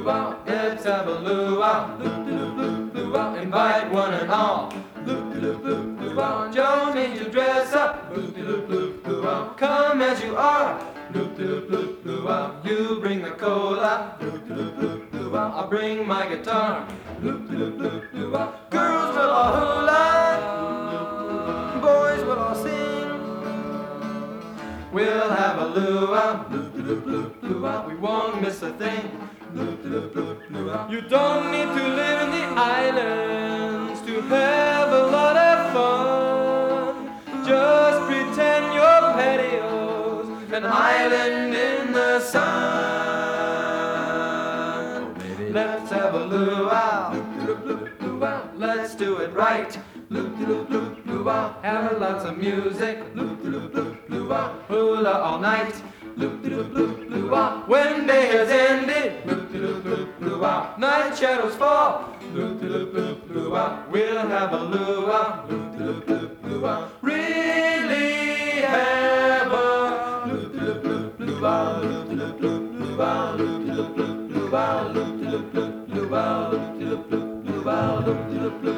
luau. Let's have a luau. Luau. Invite one and all. Luau. Don't need to dress up. Luau. Come as you are. Luau. You bring the cola. Luau. I'll bring my guitar. Luau. Girls will all hula. Boys will all sing. We'll have a luau. Luau. We won't miss a thing. You don't need to live in the islands to have a lot of fun. Just pretend your patio's an island in the sun. Let's have a luau. Let's do it right. Luau. Have lots of music. Luau. Hula all night. Luau. When day has ended. Luau. Night shadows fall. Luau. We'll have a luau. Luau. Really have a luau. Luau. Luau. Luau. Luau.